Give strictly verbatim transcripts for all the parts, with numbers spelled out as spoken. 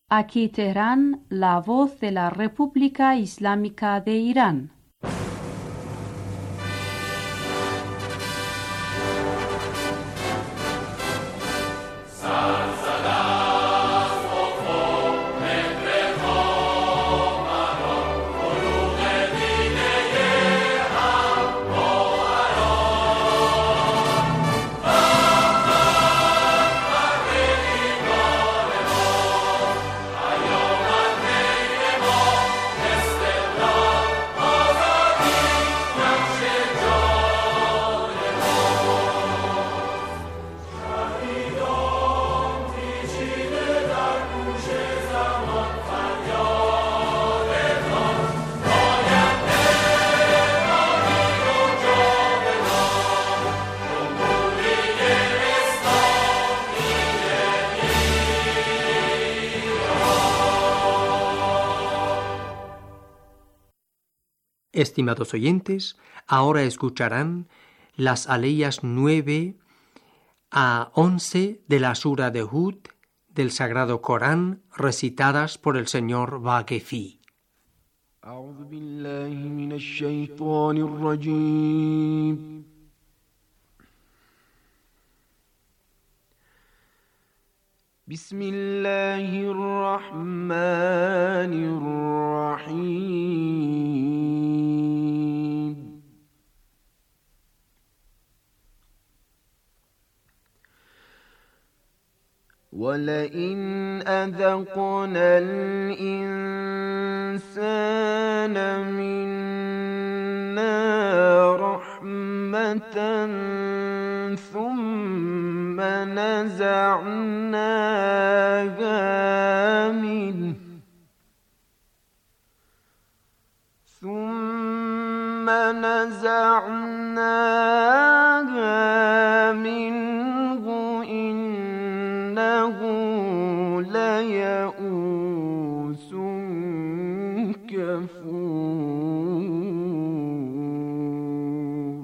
Aquí Teherán, la voz de la República Islámica de Irán. Estimados oyentes, ahora escucharán las aleyas nueve a once de la Sura de Hud del Sagrado Corán, recitadas por el señor Vaquefi. أعوذ بالله من الشيطان الرجيم بسم الله الرحمن الرحيم ولئن أذقنا الإنسان منا رحمة ثم نزعناها منه ثم نزعناها منه إنه ليئوس كفور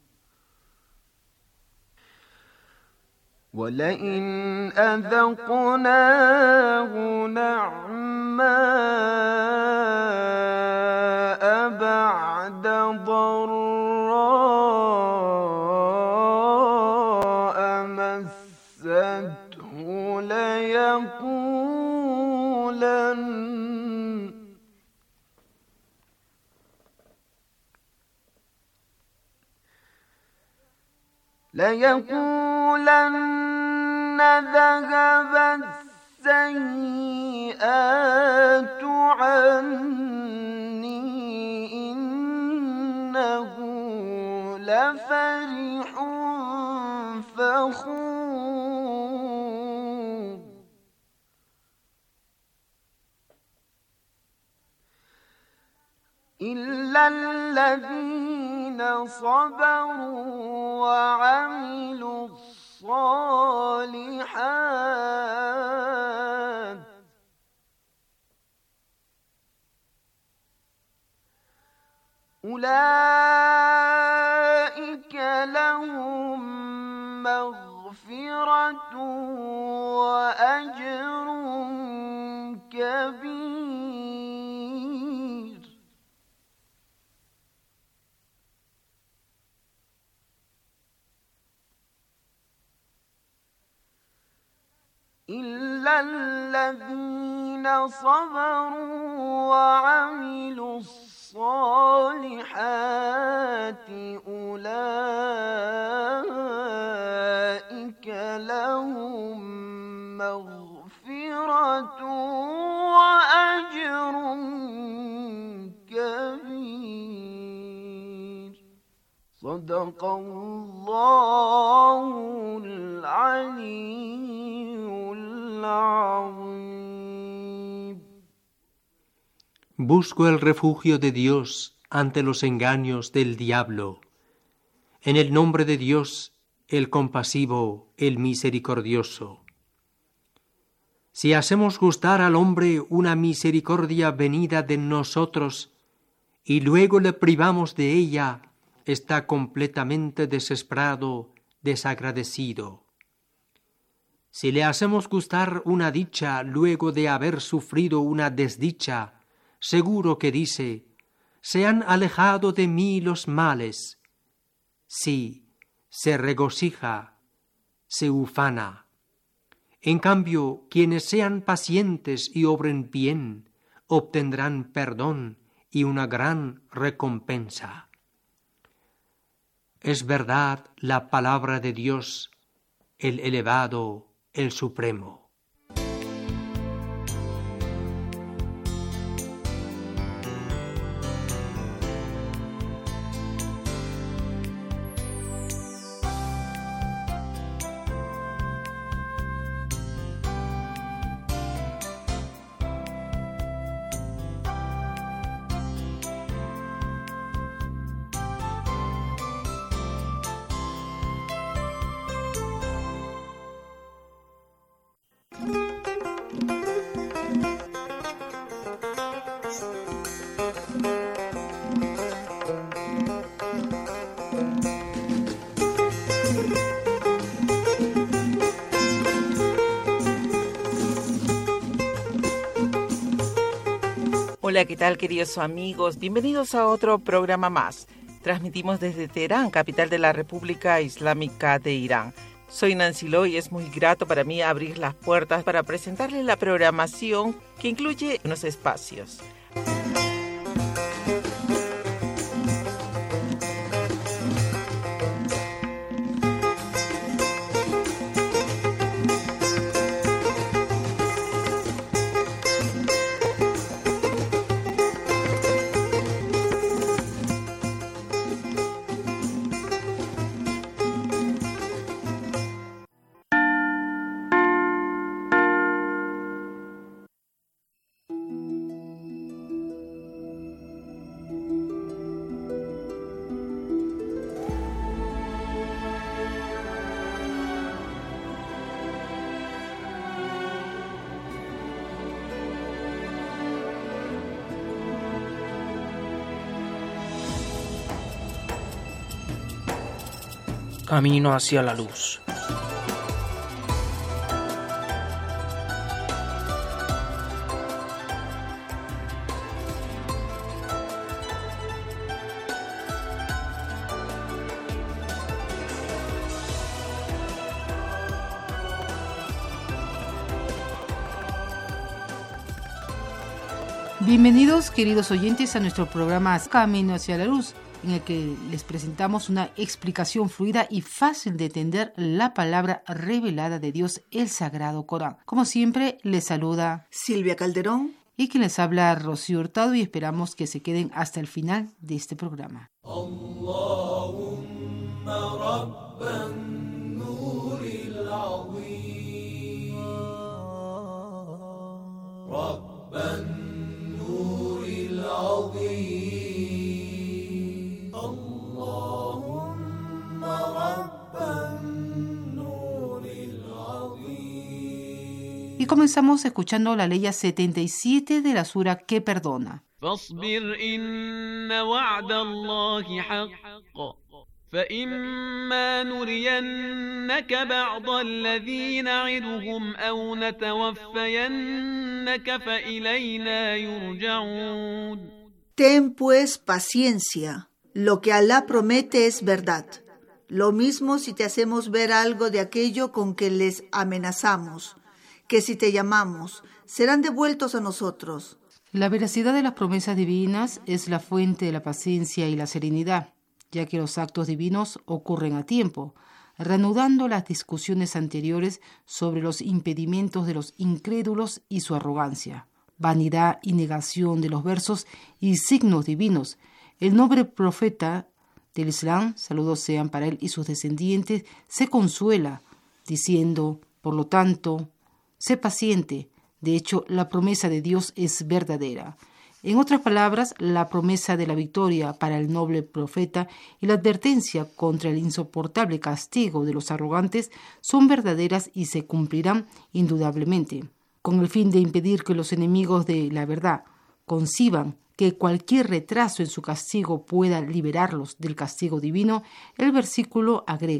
ولئن أذقناه نعماء بعد ضراء مسته ليقولن ليقولن ذهب السيئات عني إنه لفرح فخور إلا الذين صبروا وعملوا الصالحات أولئك لهم مغفرة وأجر كبير إلا الذين صبروا وعملوا الصالحات أولئك لهم مغفرة وأجر كبير صدق الله العلي Busco el refugio de Dios ante los engaños del diablo. En el nombre de Dios, el compasivo, el misericordioso. Si hacemos gustar al hombre una misericordia venida de nosotros y luego le privamos de ella, está completamente desesperado, desagradecido. Si le hacemos gustar una dicha luego de haber sufrido una desdicha, seguro que dice, se han alejado de mí los males. Sí, se regocija, se ufana. En cambio, quienes sean pacientes y obren bien, obtendrán perdón y una gran recompensa. Es verdad la palabra de Dios, el elevado, el supremo. Hola, ¿qué tal, queridos amigos? Bienvenidos a otro programa más. Transmitimos desde Teherán, capital de la República Islámica de Irán. Soy Nancy Lo y es muy grato para mí abrir las puertas para presentarles la programación que incluye unos espacios. Camino hacia la luz. Bienvenidos, queridos oyentes, a nuestro programa Camino hacia la luz, en el que les presentamos una explicación fluida y fácil de entender la palabra revelada de Dios, el Sagrado Corán. Como siempre, les saluda Silvia Calderón y quien les habla Rocío Hurtado, y esperamos que se queden hasta el final de este programa. Allahumma rabban nuril azim, rabban nuril azim. Y comenzamos escuchando la ley setenta y siete de la sura que perdona. فاصبر إن وعد الله حق فإما نرينك بعض الذي نعدهم أو نتوفينك فإلينا يرجعون. Ten pues paciencia, lo que Alá promete es verdad. Lo mismo si te hacemos ver algo de aquello con que les amenazamos, que si te llamamos, serán devueltos a nosotros. La veracidad de las promesas divinas es la fuente de la paciencia y la serenidad, ya que los actos divinos ocurren a tiempo, reanudando las discusiones anteriores sobre los impedimentos de los incrédulos y su arrogancia, vanidad y negación de los versos y signos divinos. El noble profeta del Islam, saludos sean para él y sus descendientes, se consuela, diciendo, por lo tanto, sé paciente. De hecho, la promesa de Dios es verdadera. En otras palabras, la promesa de la victoria para el noble profeta y la advertencia contra el insoportable castigo de los arrogantes son verdaderas y se cumplirán indudablemente, con el fin de impedir que los enemigos de la verdad conciban que cualquier retraso en su castigo pueda liberarlos del castigo divino. El versículo agrega: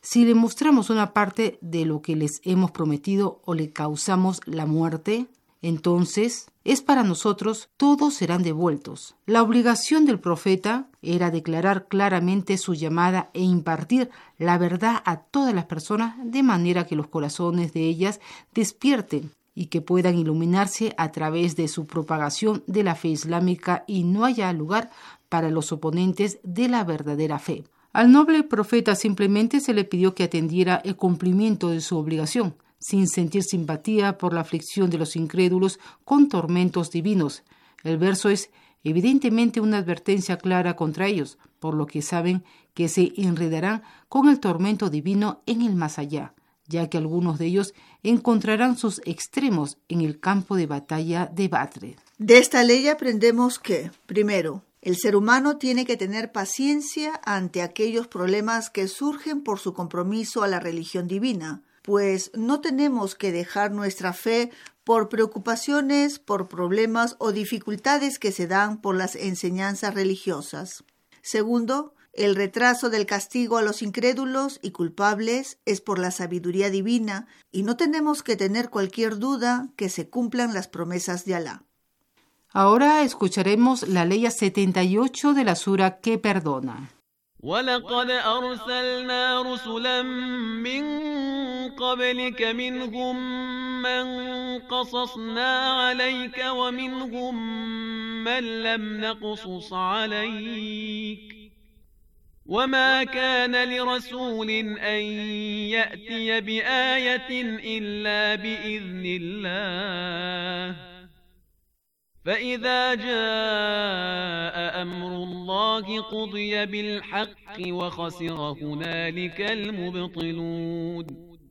Si le mostramos una parte de lo que les hemos prometido o le causamos la muerte, entonces es para nosotros, todos serán devueltos. La obligación del profeta era declarar claramente su llamada e impartir la verdad a todas las personas de manera que los corazones de ellas despierten y que puedan iluminarse a través de su propagación de la fe islámica y no haya lugar para los oponentes de la verdadera fe. Al noble profeta simplemente se le pidió que atendiera el cumplimiento de su obligación, sin sentir simpatía por la aflicción de los incrédulos con tormentos divinos. El verso es evidentemente una advertencia clara contra ellos, por lo que saben que se enredarán con el tormento divino en el más allá, ya que algunos de ellos encontrarán sus extremos en el campo de batalla de Badr. De esta ley aprendemos que, primero, el ser humano tiene que tener paciencia ante aquellos problemas que surgen por su compromiso a la religión divina, pues no tenemos que dejar nuestra fe por preocupaciones, por problemas o dificultades que se dan por las enseñanzas religiosas. Segundo, el retraso del castigo a los incrédulos y culpables es por la sabiduría divina y no tenemos que tener cualquier duda que se cumplan las promesas de Alá. Ahora escucharemos la ley setenta y ocho de la sura que perdona. وَلَقَدْ أَرْسَلْنَا رُسُلًا مِّن قَبْلِكَ مِنْهُم مَّن قَصَصْنَا عَلَيْكَ وَمِنْهُم مَّن لَّمْ نَقْصُصْ عَلَيْكَ وَمَا كَانَ لِرَسُولٍ أَن يَأْتِيَ بِآيَةٍ إِلَّا بِإِذْنِ اللَّهِ فإذا جاء أمر الله قضي بالحق وخسر هنالك المبطلون.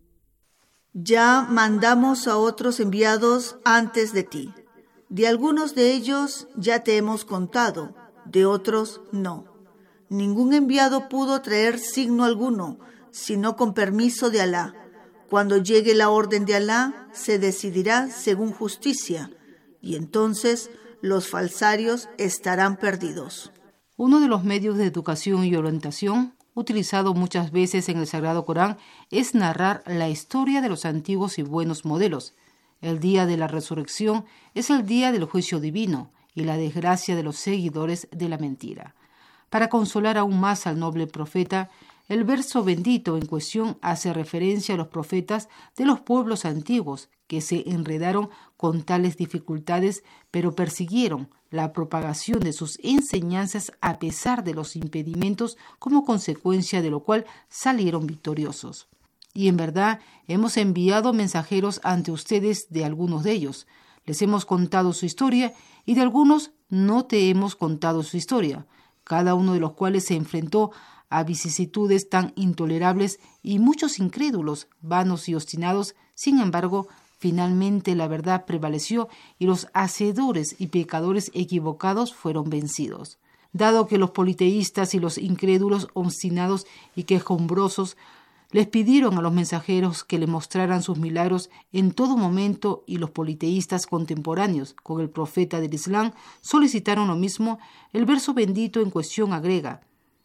Ya mandamos a otros enviados antes de ti. De algunos de ellos ya te hemos contado, de otros no. Ningún enviado pudo traer signo alguno, sino con permiso de Alá. Cuando llegue la orden de Alá, se decidirá según justicia, y entonces los falsarios estarán perdidos. Uno de los medios de educación y orientación, utilizado muchas veces en el Sagrado Corán, es narrar la historia de los antiguos y buenos modelos. El día de la resurrección es el día del juicio divino y la desgracia de los seguidores de la mentira. Para consolar aún más al noble profeta, el verso bendito en cuestión hace referencia a los profetas de los pueblos antiguos que se enredaron con tales dificultades, pero persiguieron la propagación de sus enseñanzas a pesar de los impedimentos, como consecuencia de lo cual salieron victoriosos. Y en verdad hemos enviado mensajeros ante ustedes de algunos de ellos. Les hemos contado su historia y de algunos no te hemos contado su historia, cada uno de los cuales se enfrentó a vicisitudes tan intolerables y muchos incrédulos, vanos y obstinados. Sin embargo, finalmente la verdad prevaleció y los hacedores y pecadores equivocados fueron vencidos. Dado que los politeístas y los incrédulos obstinados y quejumbrosos les pidieron a los mensajeros que les mostraran sus milagros en todo momento, y los politeístas contemporáneos con el profeta del Islam solicitaron lo mismo, el verso bendito en cuestión agrega: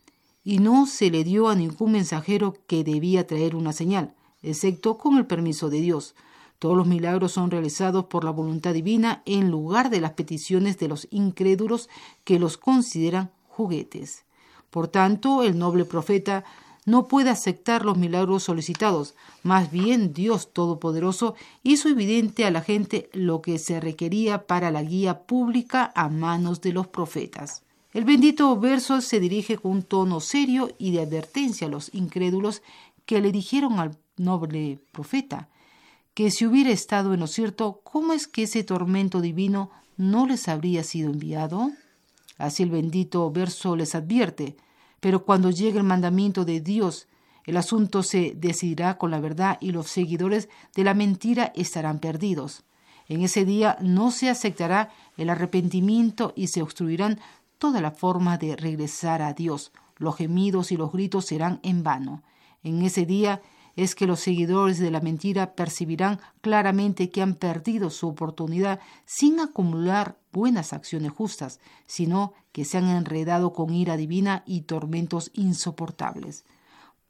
y no se le dio a ningún mensajero que debía traer una señal, excepto con el permiso de Dios. Todos los milagros son realizados por la voluntad divina en lugar de las peticiones de los incrédulos que los consideran juguetes. Por tanto, el noble profeta no puede aceptar los milagros solicitados. Más bien, Dios Todopoderoso hizo evidente a la gente lo que se requería para la guía pública a manos de los profetas. El bendito verso se dirige con un tono serio y de advertencia a los incrédulos que le dijeron al noble profeta que si hubiera estado en lo cierto, ¿cómo es que ese tormento divino no les habría sido enviado? Así el bendito verso les advierte: pero cuando llegue el mandamiento de Dios, el asunto se decidirá con la verdad y los seguidores de la mentira estarán perdidos. En ese día no se aceptará el arrepentimiento y se obstruirán toda la forma de regresar a Dios. Los gemidos y los gritos serán en vano. En ese día es que los seguidores de la mentira percibirán claramente que han perdido su oportunidad sin acumular buenas acciones justas, sino que se han enredado con ira divina y tormentos insoportables.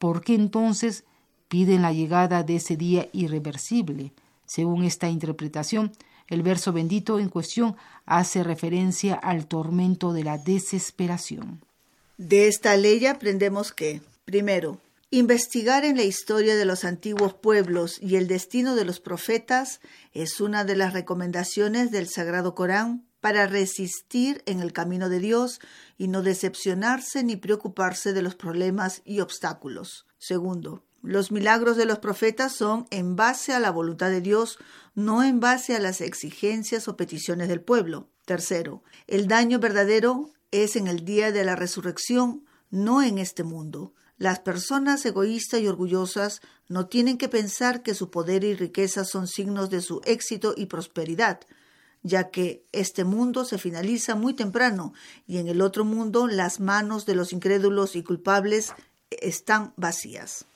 ¿por qué entonces piden la llegada de ese día irreversible? Según esta interpretación, el verso bendito en cuestión hace referencia al tormento de la desesperación. De esta ley aprendemos que, primero, investigar en la historia de los antiguos pueblos y el destino de los profetas es una de las recomendaciones del Sagrado Corán para resistir en el camino de Dios y no decepcionarse ni preocuparse de los problemas y obstáculos. Segundo, los milagros de los profetas son en base a la voluntad de Dios, no en base a las exigencias o peticiones del pueblo. Tercero, el daño verdadero es en el día de la resurrección, no en este mundo. Las personas egoístas y orgullosas no tienen que pensar que su poder y riqueza son signos de su éxito y prosperidad, ya que este mundo se finaliza muy temprano y en el otro mundo las manos de los incrédulos y culpables están vacías.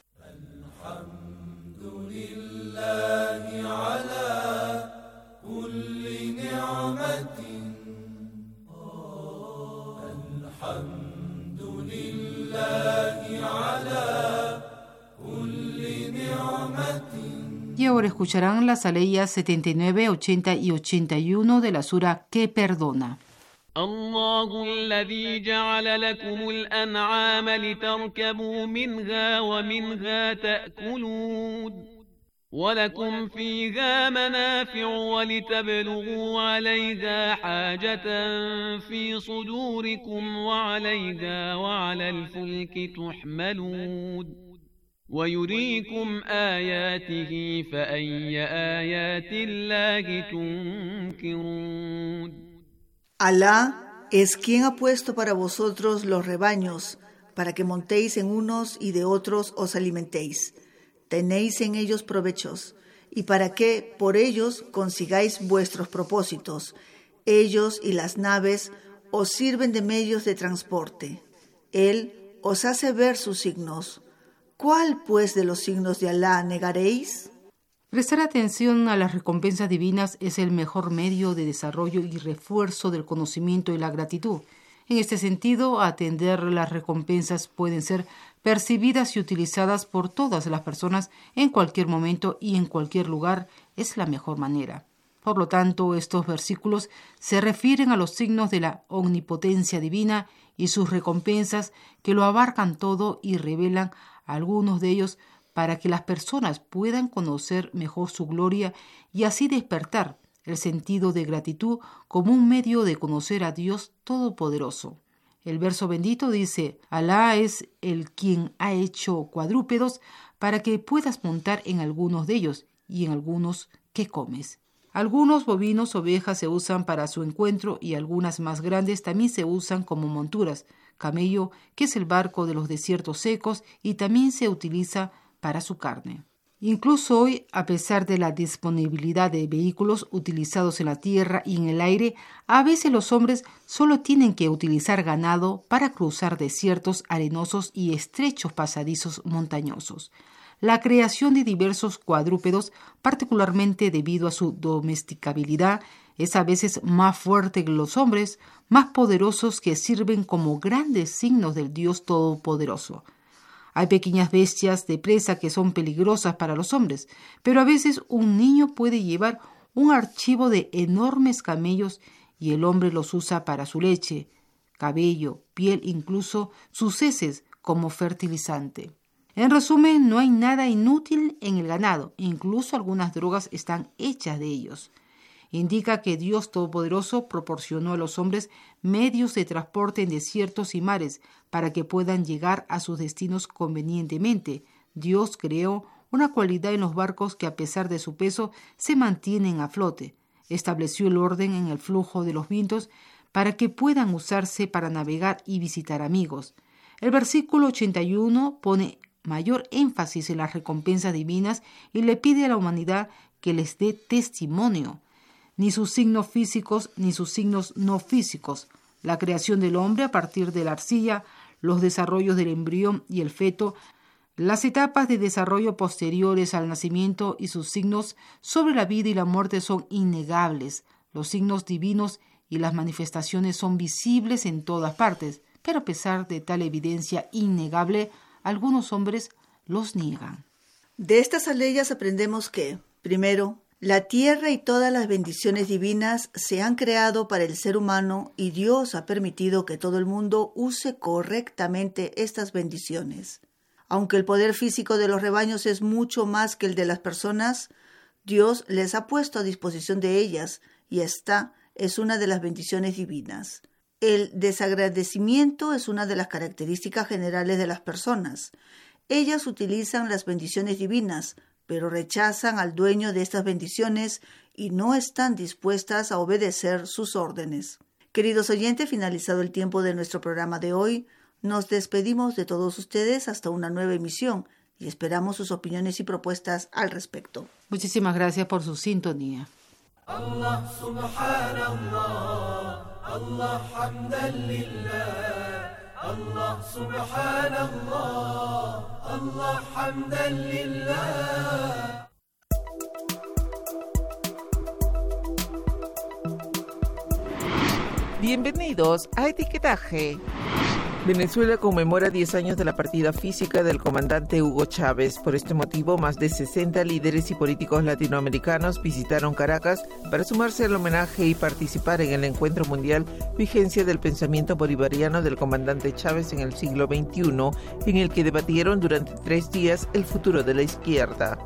Y ahora escucharán las aleyas setenta y nueve, ochenta y ochenta y uno de la sura que perdona. الله الذي جعل لكم الأنعام لتركبوا منها ومنها تأكلون ولكم فيها منافع ولتبلغوا عليها حاجة في صدوركم وعليها وعلى الفلك تحملون ويريكم آياته فأي آيات الله تنكرون. Alá es quien ha puesto para vosotros los rebaños, para que montéis en unos y de otros os alimentéis. Tenéis en ellos provechos, y para que por ellos consigáis vuestros propósitos. Ellos y las naves os sirven de medios de transporte. Él os hace ver sus signos. ¿Cuál, pues, de los signos de Alá negaréis? Prestar atención a las recompensas divinas es el mejor medio de desarrollo y refuerzo del conocimiento y la gratitud. En este sentido, atender las recompensas pueden ser percibidas y utilizadas por todas las personas en cualquier momento y en cualquier lugar es la mejor manera. Por lo tanto, estos versículos se refieren a los signos de la omnipotencia divina y sus recompensas que lo abarcan todo y revelan algunos de ellos para que las personas puedan conocer mejor su gloria y así despertar el sentido de gratitud como un medio de conocer a Dios Todopoderoso. El verso bendito dice: Alá es el quien ha hecho cuadrúpedos para que puedas montar en algunos de ellos y en algunos que comes. Algunos bovinos, ovejas se usan para su encuentro y algunas más grandes también se usan como monturas. Camello, que es el barco de los desiertos secos y también se utiliza para su carne. Incluso hoy, a pesar de la disponibilidad de vehículos utilizados en la tierra y en el aire, a veces los hombres solo tienen que utilizar ganado para cruzar desiertos arenosos y estrechos pasadizos montañosos. La creación de diversos cuadrúpedos, particularmente debido a su domesticabilidad, es a veces más fuerte que los hombres, más poderosos que sirven como grandes signos del Dios Todopoderoso. Hay pequeñas bestias de presa que son peligrosas para los hombres, pero a veces un niño puede llevar un archivo de enormes camellos y el hombre los usa para su leche, cabello, piel, incluso sus heces como fertilizante. En resumen, no hay nada inútil en el ganado, incluso algunas drogas están hechas de ellos. Indica que Dios Todopoderoso proporcionó a los hombres medios de transporte en desiertos y mares para que puedan llegar a sus destinos convenientemente. Dios creó una cualidad en los barcos que a pesar de su peso se mantienen a flote. Estableció el orden en el flujo de los vientos para que puedan usarse para navegar y visitar amigos. El versículo ochenta y uno pone mayor énfasis en las recompensas divinas y le pide a la humanidad que les dé testimonio. Ni sus signos físicos ni sus signos no físicos, la creación del hombre a partir de la arcilla, los desarrollos del embrión y el feto, las etapas de desarrollo posteriores al nacimiento y sus signos sobre la vida y la muerte son innegables. Los signos divinos y las manifestaciones son visibles en todas partes, pero a pesar de tal evidencia innegable, algunos hombres los niegan. De estas aleyas aprendemos que, primero, la tierra y todas las bendiciones divinas se han creado para el ser humano y Dios ha permitido que todo el mundo use correctamente estas bendiciones. Aunque el poder físico de los rebaños es mucho más que el de las personas, Dios les ha puesto a disposición de ellas y esta es una de las bendiciones divinas. El desagradecimiento es una de las características generales de las personas. Ellas utilizan las bendiciones divinas, pero rechazan al dueño de estas bendiciones y no están dispuestas a obedecer sus órdenes. Queridos oyentes, finalizado el tiempo de nuestro programa de hoy, nos despedimos de todos ustedes hasta una nueva emisión y esperamos sus opiniones y propuestas al respecto. Muchísimas gracias por su sintonía. Allah subhanallah, Allah hamdan lillah, Allah subhanallah, Allah hamdan lillah. Bienvenidos a Etiquetaje. Venezuela conmemora diez años de la partida física del comandante Hugo Chávez. Por este motivo, más de sesenta líderes y políticos latinoamericanos visitaron Caracas para sumarse al homenaje y participar en el encuentro mundial Vigencia del Pensamiento Bolivariano del comandante Chávez en el siglo veintiuno, en el que debatieron durante tres días el futuro de la izquierda.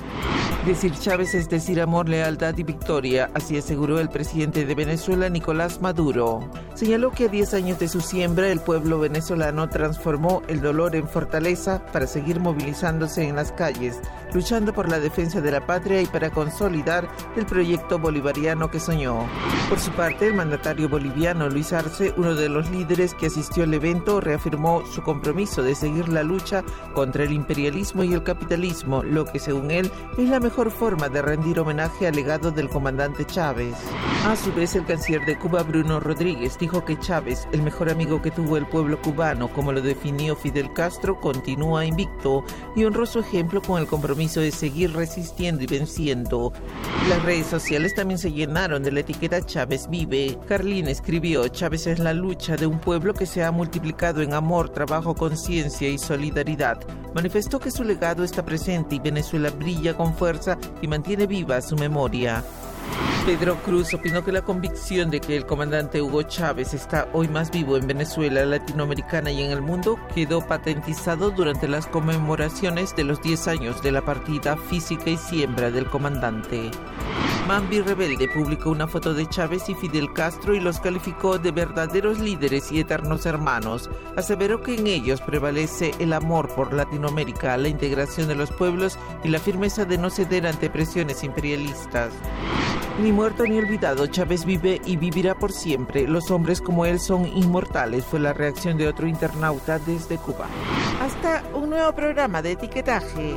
Decir Chávez es decir amor, lealtad y victoria, así aseguró el presidente de Venezuela, Nicolás Maduro. Señaló que a diez años de su siembra, el pueblo venezolano transformó el dolor en fortaleza para seguir movilizándose en las calles, luchando por la defensa de la patria y para consolidar el proyecto bolivariano que soñó. Por su parte, el mandatario boliviano Luis Arce, uno de los líderes que asistió al evento, reafirmó su compromiso de seguir la lucha contra el imperialismo y el capitalismo, lo que según él es la mejor mejor forma de rendir homenaje al legado del comandante Chávez. A su vez, el canciller de Cuba, Bruno Rodríguez, dijo que Chávez, el mejor amigo que tuvo el pueblo cubano, como lo definió Fidel Castro, continúa invicto y honró su ejemplo con el compromiso de seguir resistiendo y venciendo. Las redes sociales también se llenaron de la etiqueta Chávez vive. Carlín escribió: Chávez es la lucha de un pueblo que se ha multiplicado en amor, trabajo, conciencia y solidaridad. Manifestó que su legado está presente y Venezuela brilla con fuerza y mantiene viva su memoria. Pedro Cruz opinó que la convicción de que el comandante Hugo Chávez está hoy más vivo en Venezuela, Latinoamericana y en el mundo quedó patentizado durante las conmemoraciones de los diez años de la partida física y siembra del comandante. Mambi Rebelde publicó una foto de Chávez y Fidel Castro y los calificó de verdaderos líderes y eternos hermanos. Aseveró que en ellos prevalece el amor por Latinoamérica, la integración de los pueblos y la firmeza de no ceder ante presiones imperialistas. Ni muerto ni olvidado, Chávez vive y vivirá por siempre. Los hombres como él son inmortales, fue la reacción de otro internauta desde Cuba. Hasta un nuevo programa de Etiquetaje.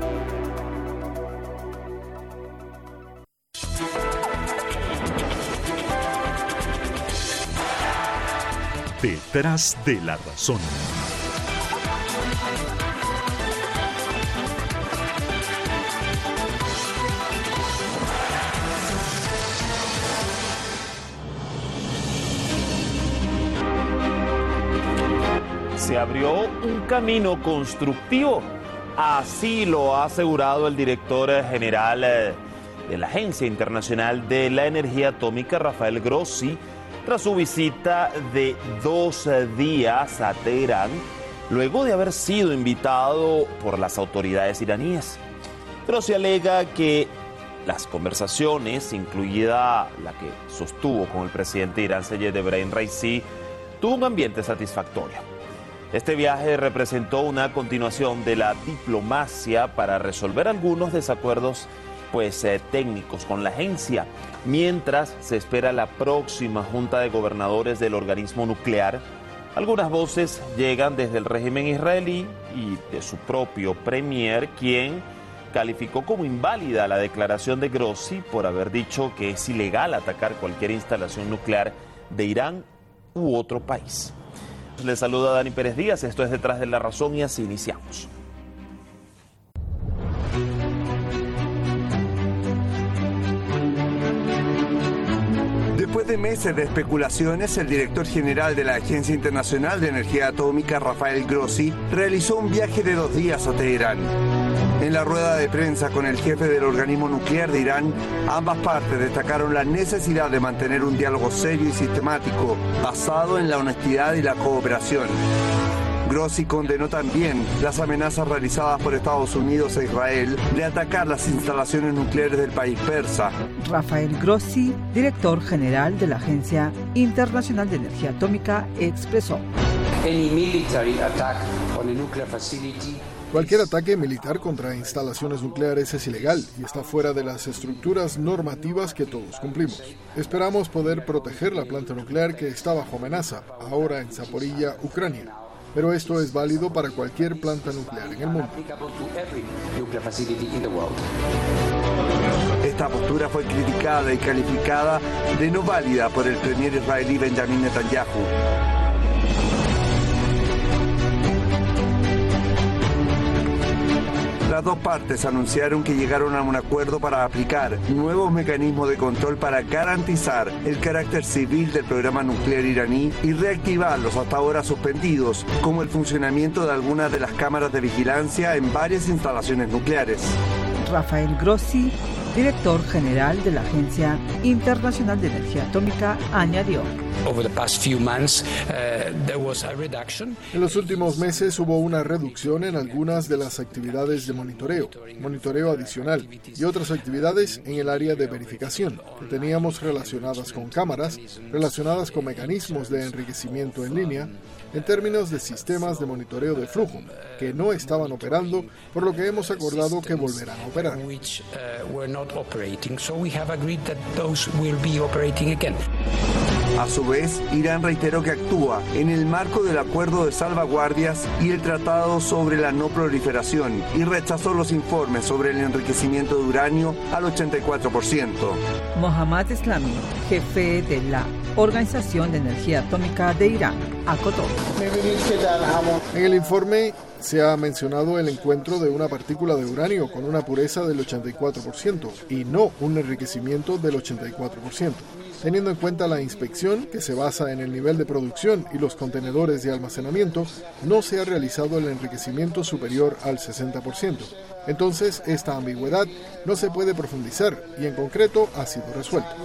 Detrás de la razón. Se abrió un camino constructivo, así lo ha asegurado el director general de la Agencia Internacional de la Energía Atómica, Rafael Grossi, tras su visita de dos días a Teherán, luego de haber sido invitado por las autoridades iraníes. Grossi alega que las conversaciones, incluida la que sostuvo con el presidente de Irán, Seyed Ebrahim Raisi, tuvo un ambiente satisfactorio. Este viaje representó una continuación de la diplomacia para resolver algunos desacuerdos pues, eh, técnicos con la agencia, mientras se espera la próxima Junta de Gobernadores del organismo nuclear. Algunas voces llegan desde el régimen israelí y de su propio premier, quien calificó como inválida la declaración de Grossi por haber dicho que es ilegal atacar cualquier instalación nuclear de Irán u otro país. Les saluda Dani Pérez Díaz, esto es Detrás de la Razón y así iniciamos. Después de de meses de especulaciones, el director general de la Agencia Internacional de Energía Atómica, Rafael Grossi, realizó un viaje de dos días a Teherán. En la rueda de prensa con el jefe del organismo nuclear de Irán, ambas partes destacaron la necesidad de mantener un diálogo serio y sistemático, basado en la honestidad y la cooperación. Grossi condenó también las amenazas realizadas por Estados Unidos e Israel de atacar las instalaciones nucleares del país persa. Rafael Grossi, director general de la Agencia Internacional de Energía Atómica, expresó: Cualquier ataque militar contra instalaciones nucleares es ilegal y está fuera de las estructuras normativas que todos cumplimos. Esperamos poder proteger la planta nuclear que está bajo amenaza, ahora en Zaporilla, Ucrania. Pero esto es válido para cualquier planta nuclear en el mundo. Esta postura fue criticada y calificada de no válida por el premier israelí Benjamin Netanyahu. Las dos partes anunciaron que llegaron a un acuerdo para aplicar nuevos mecanismos de control para garantizar el carácter civil del programa nuclear iraní y reactivar los hasta ahora suspendidos, como el funcionamiento de algunas de las cámaras de vigilancia en varias instalaciones nucleares. Rafael Grossi, director general de la Agencia Internacional de Energía Atómica, añadió: En los últimos meses hubo una reducción en algunas de las actividades de monitoreo, monitoreo adicional y otras actividades en el área de verificación que teníamos relacionadas con cámaras, relacionadas con mecanismos de enriquecimiento en línea, en términos de sistemas de monitoreo de flujo, que no estaban operando, por lo que hemos acordado que volverán a operar. A su vez, Irán reiteró que actúa en el marco del Acuerdo de Salvaguardias y el Tratado sobre la No Proliferación y rechazó los informes sobre el enriquecimiento de uranio al ochenta y cuatro por ciento. Mohammad Eslami, jefe de la Organización de Energía Atómica de Irán, acotó: En el informe se ha mencionado el encuentro de una partícula de uranio con una pureza del ochenta y cuatro por ciento y no un enriquecimiento del ochenta y cuatro por ciento. Teniendo en cuenta la inspección, que se basa en el nivel de producción y los contenedores de almacenamiento, no se ha realizado el enriquecimiento superior al sesenta por ciento. Entonces, esta ambigüedad no se puede profundizar y en concreto ha sido resuelta.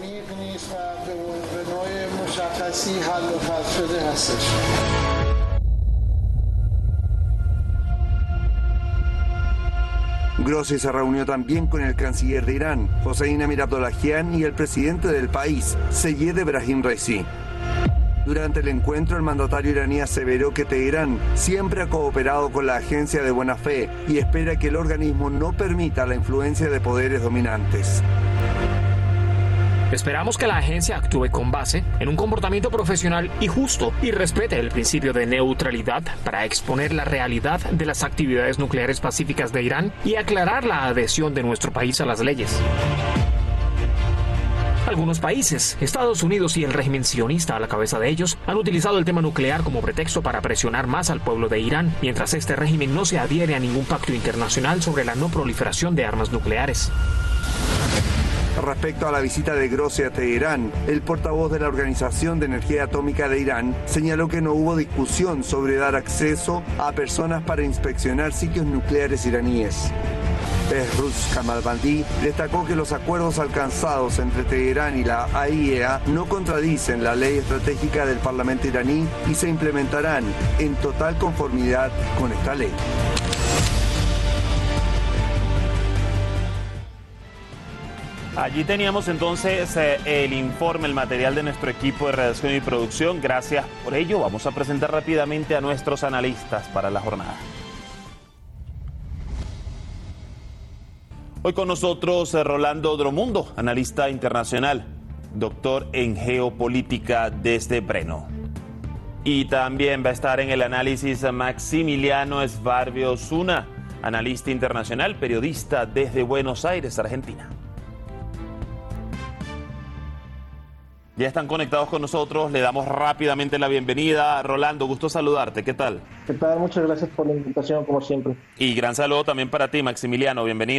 Grossi se reunió también con el canciller de Irán, Hossein Amir Abdollahian, y el presidente del país, Seyed Ebrahim Raisi. Durante el encuentro, el mandatario iraní aseveró que Teherán siempre ha cooperado con la agencia de buena fe y espera que el organismo no permita la influencia de poderes dominantes. Esperamos que la agencia actúe con base en un comportamiento profesional y justo y respete el principio de neutralidad para exponer la realidad de las actividades nucleares pacíficas de Irán y aclarar la adhesión de nuestro país a las leyes. Algunos países, Estados Unidos y el régimen sionista a la cabeza de ellos, han utilizado el tema nuclear como pretexto para presionar más al pueblo de Irán, mientras este régimen no se adhiere a ningún pacto internacional sobre la no proliferación de armas nucleares. Respecto a la visita de Grossi a Teherán, el portavoz de la Organización de Energía Atómica de Irán señaló que no hubo discusión sobre dar acceso a personas para inspeccionar sitios nucleares iraníes. Behruz Kamalvandi destacó que los acuerdos alcanzados entre Teherán y la A I E A no contradicen la ley estratégica del Parlamento iraní y se implementarán en total conformidad con esta ley. Allí teníamos entonces eh, el informe, el material de nuestro equipo de redacción y producción. Gracias por ello. Vamos a presentar rápidamente a nuestros analistas para la jornada. Hoy con nosotros eh, Rolando Dromundo, analista internacional, doctor en geopolítica desde Breno. Y también va a estar en el análisis Maximiliano Sbarbio Zuna, analista internacional, periodista desde Buenos Aires, Argentina. Ya están conectados con nosotros, le damos rápidamente la bienvenida. Rolando, gusto saludarte, ¿qué tal? ¿Qué tal? Muchas gracias por la invitación, como siempre. Y gran saludo también para ti, Maximiliano, bienvenido.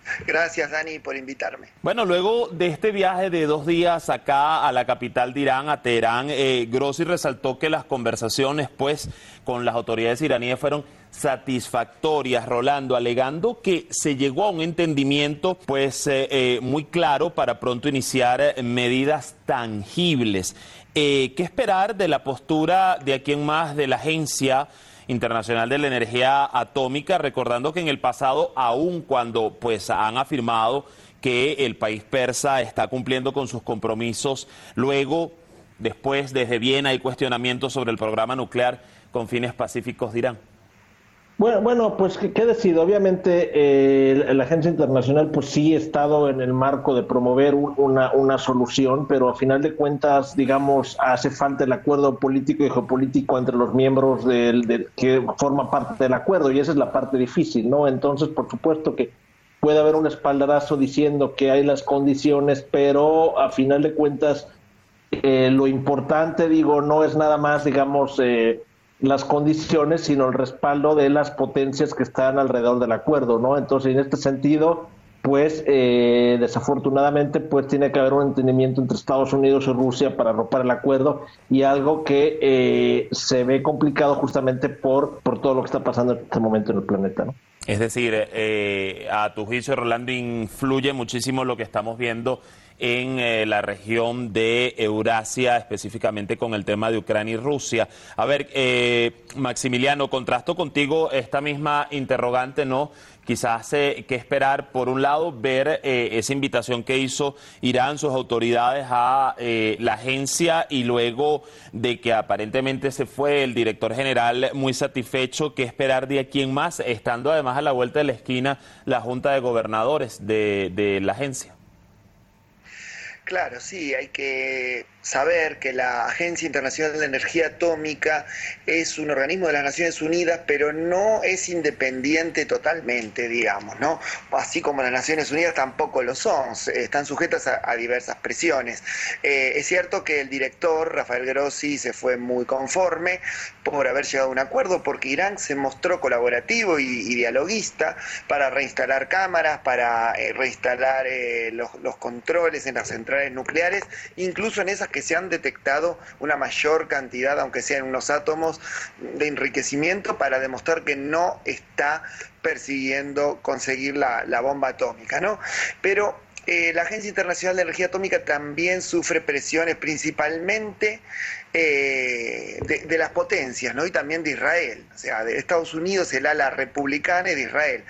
Gracias, Dani, por invitarme. Bueno, luego de este viaje de dos días acá a la capital de Irán, a Teherán, eh, Grossi resaltó que las conversaciones pues con las autoridades iraníes fueron satisfactorias, Rolando, alegando que se llegó a un entendimiento pues eh, eh, muy claro para pronto iniciar eh, medidas tangibles. Eh, ¿Qué esperar de la postura de aquí en más de la Agencia Internacional de la Energía Atómica, recordando que en el pasado, aun cuando pues han afirmado que el país persa está cumpliendo con sus compromisos, luego, después, desde Viena hay cuestionamientos sobre el programa nuclear con fines pacíficos de Irán? Bueno, bueno, pues qué, qué decir, obviamente eh, la agencia internacional pues sí ha estado en el marco de promover un, una, una solución, pero a final de cuentas, digamos, hace falta el acuerdo político y geopolítico entre los miembros del, de, que forman parte del acuerdo, y esa es la parte difícil, ¿no? Entonces, por supuesto que puede haber un espaldarazo diciendo que hay las condiciones, pero a final de cuentas eh, lo importante, digo, no es nada más, digamos, eh, las condiciones, sino el respaldo de las potencias que están alrededor del acuerdo, ¿no? Entonces, en este sentido, pues, eh, desafortunadamente, pues tiene que haber un entendimiento entre Estados Unidos y Rusia para romper el acuerdo, y algo que eh, se ve complicado justamente por, por todo lo que está pasando en este momento en el planeta, ¿no? Es decir, eh, a tu juicio, Rolando, influye muchísimo lo que estamos viendo en eh, la región de Eurasia, específicamente con el tema de Ucrania y Rusia. A ver, eh, Maximiliano, contrasto contigo esta misma interrogante, ¿no? Quizás eh, que esperar, por un lado, ver eh, esa invitación que hizo Irán, sus autoridades a eh, la agencia, y luego de que aparentemente se fue el director general muy satisfecho, ¿qué esperar de aquí en más, estando además a la vuelta de la esquina la Junta de Gobernadores de, de la agencia? Claro, sí, hay que saber que la Agencia Internacional de Energía Atómica es un organismo de las Naciones Unidas, pero no es independiente totalmente, digamos, ¿no? Así como las Naciones Unidas tampoco lo son, están sujetas a, a diversas presiones. Eh, es cierto que el director, Rafael Grossi, se fue muy conforme por haber llegado a un acuerdo, porque Irán se mostró colaborativo y, y dialoguista para reinstalar cámaras, para eh, reinstalar eh, los, los controles en las centrales nucleares, incluso en esas que se han detectado una mayor cantidad, aunque sean unos átomos, de enriquecimiento, para demostrar que no está persiguiendo conseguir la, la bomba atómica, ¿no? Pero eh, la Agencia Internacional de Energía Atómica también sufre presiones, principalmente eh, de, de las potencias, ¿no? Y también de Israel, o sea, de Estados Unidos, el ala republicana, y de Israel.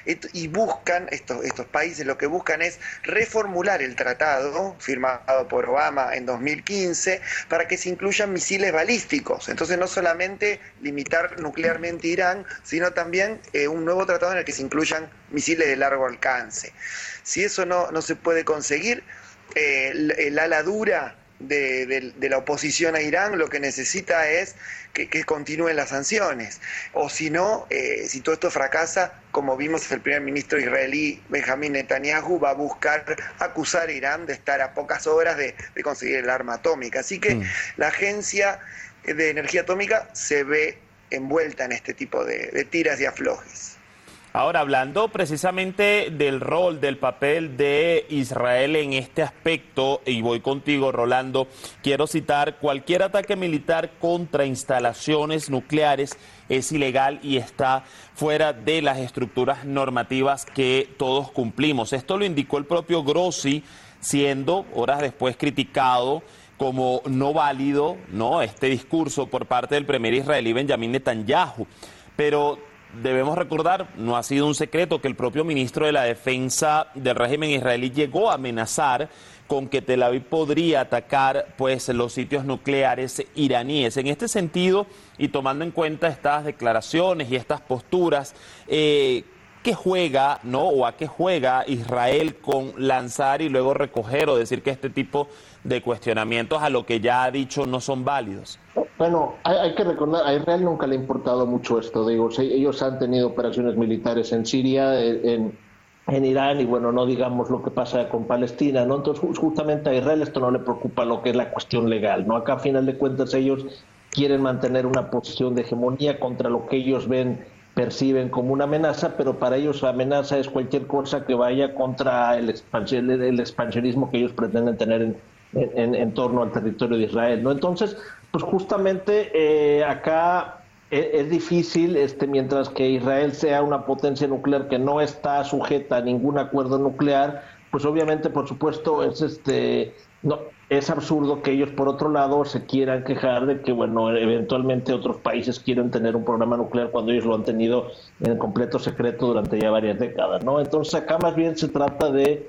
Y buscan, estos, estos países lo que buscan es reformular el tratado firmado por Obama en dos mil quince para que se incluyan misiles balísticos. Entonces, no solamente limitar nuclearmente Irán, sino también eh, un nuevo tratado en el que se incluyan misiles de largo alcance. Si eso no, no se puede conseguir, eh, el, el ala dura De, de, de la oposición a Irán lo que necesita es que, que continúen las sanciones, o si no, eh, si todo esto fracasa, como vimos, el primer ministro israelí Benjamín Netanyahu va a buscar acusar a Irán de estar a pocas horas de, de conseguir el arma atómica. Así que mm. la Agencia de Energía Atómica se ve envuelta en este tipo de, de tiras y aflojes. Ahora, hablando precisamente del rol, del papel de Israel en este aspecto, y voy contigo, Rolando, quiero citar: cualquier ataque militar contra instalaciones nucleares es ilegal y está fuera de las estructuras normativas que todos cumplimos. Esto lo indicó el propio Grossi, siendo horas después criticado como no válido, ¿no?, este discurso por parte del primer israelí Benjamín Netanyahu. Pero debemos recordar, no ha sido un secreto, que el propio ministro de la Defensa del régimen israelí llegó a amenazar con que Tel Aviv podría atacar pues los sitios nucleares iraníes. En este sentido, y tomando en cuenta estas declaraciones y estas posturas, eh, ¿qué juega, no, o a qué juega Israel con lanzar y luego recoger o decir que este tipo de cuestionamientos a lo que ya ha dicho no son válidos? Bueno, hay, hay que recordar, a Israel nunca le ha importado mucho esto, digo, sí, ellos han tenido operaciones militares en Siria, en, en Irán, y bueno, no digamos lo que pasa con Palestina, ¿no? Entonces, justamente a Israel esto no le preocupa lo que es la cuestión legal, ¿no? Acá, a final de cuentas, ellos quieren mantener una posición de hegemonía contra lo que ellos ven perciben como una amenaza, pero para ellos la amenaza es cualquier cosa que vaya contra el, expansion, el expansionismo que ellos pretenden tener en, en, en torno al territorio de Israel, ¿no? Entonces, pues justamente eh, acá es, es difícil, este, mientras que Israel sea una potencia nuclear que no está sujeta a ningún acuerdo nuclear, pues obviamente, por supuesto, es este no es absurdo que ellos, por otro lado, se quieran quejar de que, bueno, eventualmente otros países quieren tener un programa nuclear cuando ellos lo han tenido en completo secreto durante ya varias décadas, ¿no? Entonces acá más bien se trata de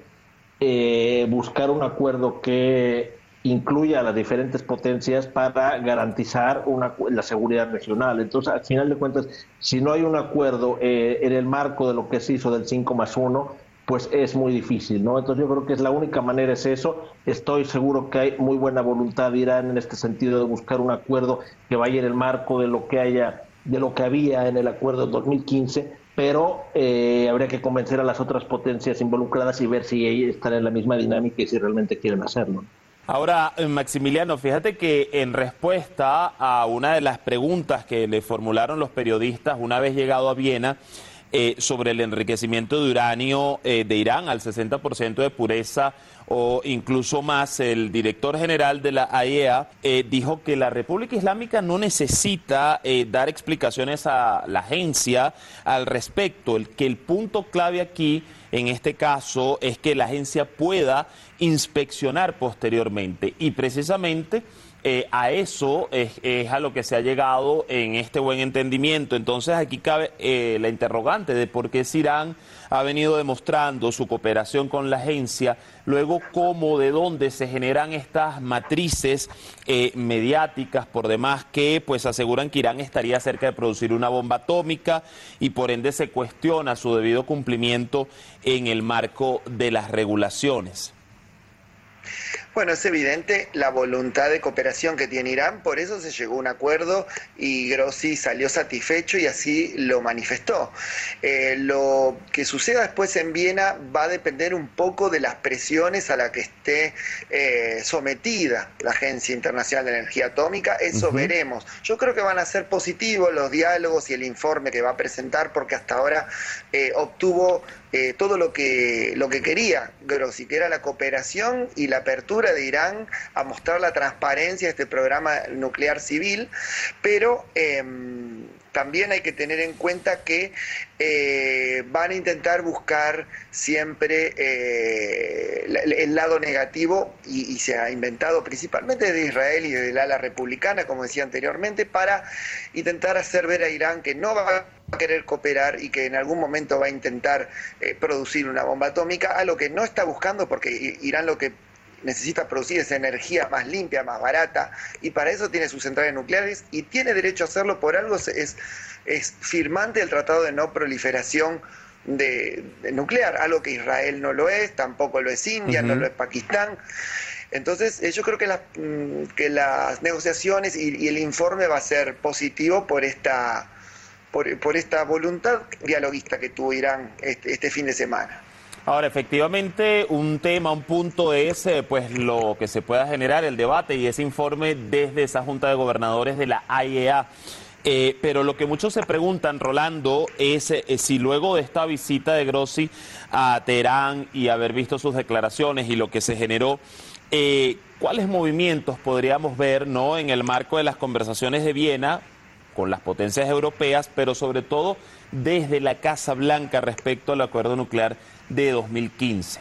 eh, buscar un acuerdo que incluya a las diferentes potencias para garantizar una, la seguridad regional. Entonces, al final de cuentas, si no hay un acuerdo eh, en el marco de lo que se hizo del cinco más uno, pues es muy difícil, ¿no? Entonces yo creo que es la única manera es eso. Estoy seguro que hay muy buena voluntad de Irán en este sentido de buscar un acuerdo que vaya en el marco de lo que haya, de lo que había en el acuerdo de dos mil quince, pero eh, habría que convencer a las otras potencias involucradas y ver si ellas están en la misma dinámica y si realmente quieren hacerlo. Ahora, Maximiliano, fíjate que en respuesta a una de las preguntas que le formularon los periodistas una vez llegado a Viena, Eh, sobre el enriquecimiento de uranio eh, de Irán al sesenta por ciento de pureza o incluso más, el director general de la A I E A eh, dijo que la República Islámica no necesita eh, dar explicaciones a la agencia al respecto, el, que el punto clave aquí en este caso es que la agencia pueda inspeccionar posteriormente y precisamente Eh, a eso es, es a lo que se ha llegado en este buen entendimiento. Entonces aquí cabe eh, la interrogante de por qué si Irán ha venido demostrando su cooperación con la agencia, luego cómo, de dónde se generan estas matrices eh, mediáticas por demás que pues aseguran que Irán estaría cerca de producir una bomba atómica y por ende se cuestiona su debido cumplimiento en el marco de las regulaciones. Bueno, es evidente la voluntad de cooperación que tiene Irán, por eso se llegó a un acuerdo y Grossi salió satisfecho y así lo manifestó. Eh, lo que suceda después en Viena va a depender un poco de las presiones a las que esté eh, sometida la Agencia Internacional de Energía Atómica, eso uh-huh. veremos. Yo creo que van a ser positivos los diálogos y el informe que va a presentar porque hasta ahora eh, obtuvo Eh, todo lo que lo que quería Grossi, que era la cooperación y la apertura de Irán a mostrar la transparencia de este programa nuclear civil, pero eh, también hay que tener en cuenta que eh, van a intentar buscar siempre eh, el lado negativo y, y se ha inventado principalmente desde Israel y desde el ala republicana, como decía anteriormente, para intentar hacer ver a Irán que no va a a querer cooperar y que en algún momento va a intentar eh, producir una bomba atómica, a lo que no está buscando porque Irán lo que necesita producir es energía más limpia, más barata, y para eso tiene sus centrales nucleares y tiene derecho a hacerlo, por algo es, es firmante del Tratado de No Proliferación de, de nuclear, algo que Israel no lo es, tampoco lo es India, uh-huh. no lo es Pakistán. Entonces eh, yo creo que, la, que las negociaciones y, y el informe va a ser positivo por esta Por, por esta voluntad dialoguista que tuvo Irán este, este fin de semana. Ahora, efectivamente, un tema, un punto es eh, pues lo que se pueda generar el debate y ese informe desde esa Junta de Gobernadores de la A I E A. Eh, pero lo que muchos se preguntan, Rolando, es eh, si luego de esta visita de Grossi a Teherán y haber visto sus declaraciones y lo que se generó, eh, ¿cuáles movimientos podríamos ver, ¿no?, en el marco de las conversaciones de Viena con las potencias europeas, pero sobre todo desde la Casa Blanca respecto al acuerdo nuclear de dos mil quince?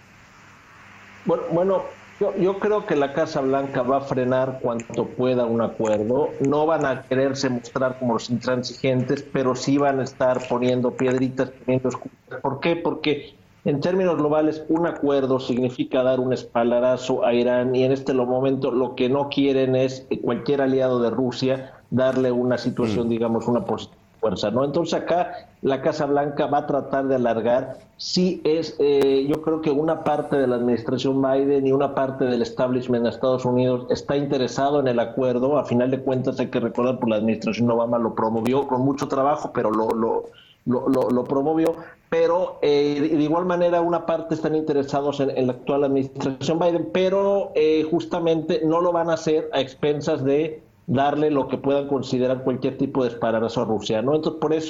Bueno, bueno yo, yo creo que la Casa Blanca va a frenar cuanto pueda un acuerdo. No van a quererse mostrar como los intransigentes, pero sí van a estar poniendo piedritas, poniendo excusas. ¿Por qué? Porque en términos globales un acuerdo significa dar un espaldarazo a Irán y en este momento lo que no quieren es cualquier aliado de Rusia darle una situación, mm. digamos, una posición de fuerza, ¿no? Entonces acá la Casa Blanca va a tratar de alargar. Sí es, eh, yo creo que una parte de la administración Biden y una parte del establishment de Estados Unidos está interesado en el acuerdo. A final de cuentas hay que recordar, por la administración Obama lo promovió con mucho trabajo, pero lo, lo, lo, lo, lo promovió. Pero eh, de igual manera una parte están interesados en, en la actual administración Biden, pero eh, justamente no lo van a hacer a expensas de darle lo que puedan considerar cualquier tipo de espaldarazo a Rusia, ¿no? Entonces, por eso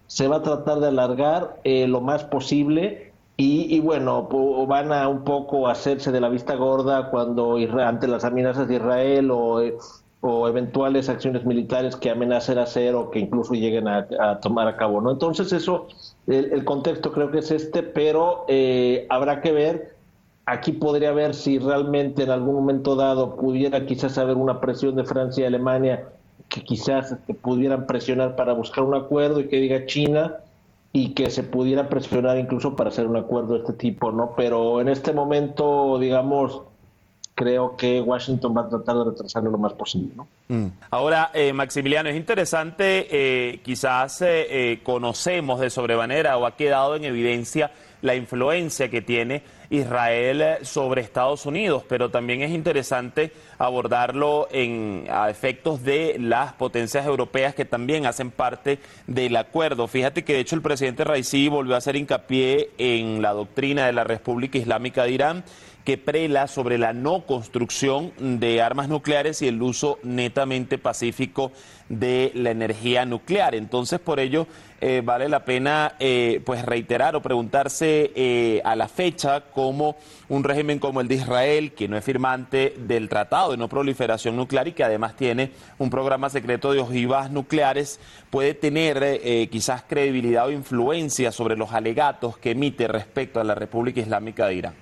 se va a tratar de alargar eh, lo más posible y, y bueno, van a un poco hacerse de la vista gorda cuando ante las amenazas de Israel o, o eventuales acciones militares que amenacen hacer o que incluso lleguen a, a tomar a cabo, ¿no? Entonces eso, el, el contexto creo que es este, pero eh, habrá que ver. Aquí podría ver si realmente en algún momento dado pudiera quizás haber una presión de Francia y Alemania que quizás este, pudieran presionar para buscar un acuerdo y que diga China y que se pudiera presionar incluso para hacer un acuerdo de este tipo, ¿no? Pero en este momento, digamos, creo que Washington va a tratar de retrasarlo lo más posible, ¿no? Mm. Ahora, eh, Maximiliano, es interesante, eh, quizás eh, eh, conocemos de sobremanera o ha quedado en evidencia la influencia que tiene Israel sobre Estados Unidos, pero también es interesante abordarlo en, a efectos de las potencias europeas que también hacen parte del acuerdo. Fíjate que de hecho el presidente Raisi volvió a hacer hincapié en la doctrina de la República Islámica de Irán, que prela sobre la no construcción de armas nucleares y el uso netamente pacífico de la energía nuclear. Entonces, por ello, eh, vale la pena eh, pues reiterar o preguntarse eh, a la fecha cómo un régimen como el de Israel, que no es firmante del Tratado de No Proliferación Nuclear y que además tiene un programa secreto de ojivas nucleares, puede tener eh, quizás credibilidad o influencia sobre los alegatos que emite respecto a la República Islámica de Irán.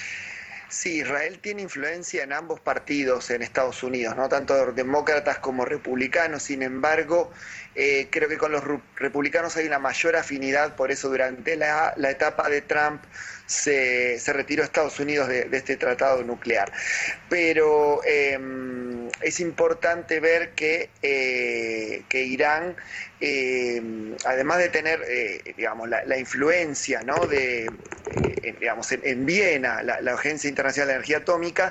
Sí, Israel tiene influencia en ambos partidos en Estados Unidos, no tanto demócratas como republicanos. Sin embargo, eh, creo que con los republicanos hay una mayor afinidad, por eso durante la, la etapa de Trump se, se retiró Estados Unidos de, de este tratado nuclear. Pero eh, es importante ver que, eh, que Irán, eh, además de tener eh, digamos, la, la influencia, ¿no? de eh, digamos, en, en Viena, la, la Agencia Internacional de Energía Atómica,